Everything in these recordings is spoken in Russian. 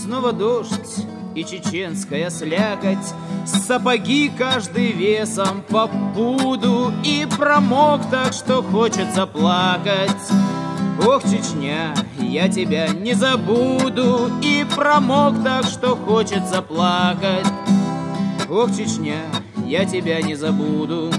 Снова дождь и чеченская слякоть, сапоги каждый весом по пуду, и промок так, что хочется плакать. Ох, Чечня, я тебя не забуду, и промок так, что хочется плакать. Ох, Чечня, я тебя не забуду.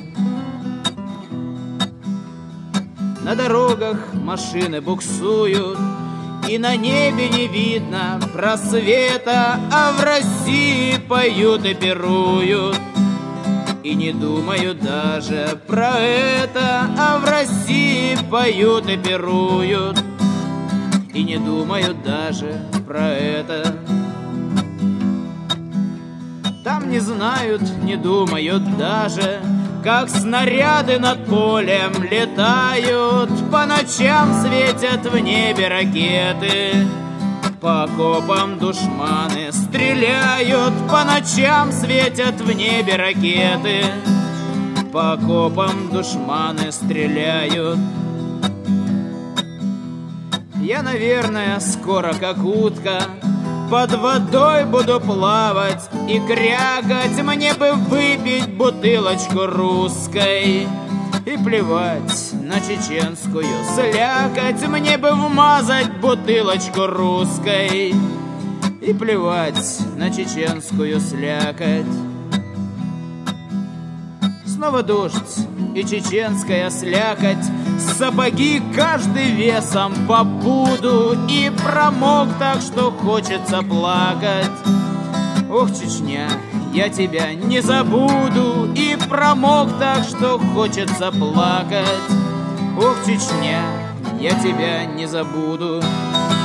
На дорогах машины буксуют, и на небе не видно просвета, а в России поют и пируют, и не думают даже про это. А в России поют и пируют, и не думают даже про это. Там не знают, не думают даже, как снаряды над полем летают, по ночам светят в небе ракеты, по окопам душманы стреляют, по ночам светят в небе ракеты, по окопам душманы стреляют. Я, наверное, скоро как утка под водой буду плавать и крякать. Мне бы выпить бутылочку русской и плевать на чеченскую слякоть. Мне бы вмазать бутылочку русской и плевать на чеченскую слякоть. Снова дождь и чеченская слякоть, сапоги каждый весом по пуду, и промок так, что хочется плакать. Ох, Чечня, я тебя не забуду, и промок так, что хочется плакать. Ох, Чечня, я тебя не забуду.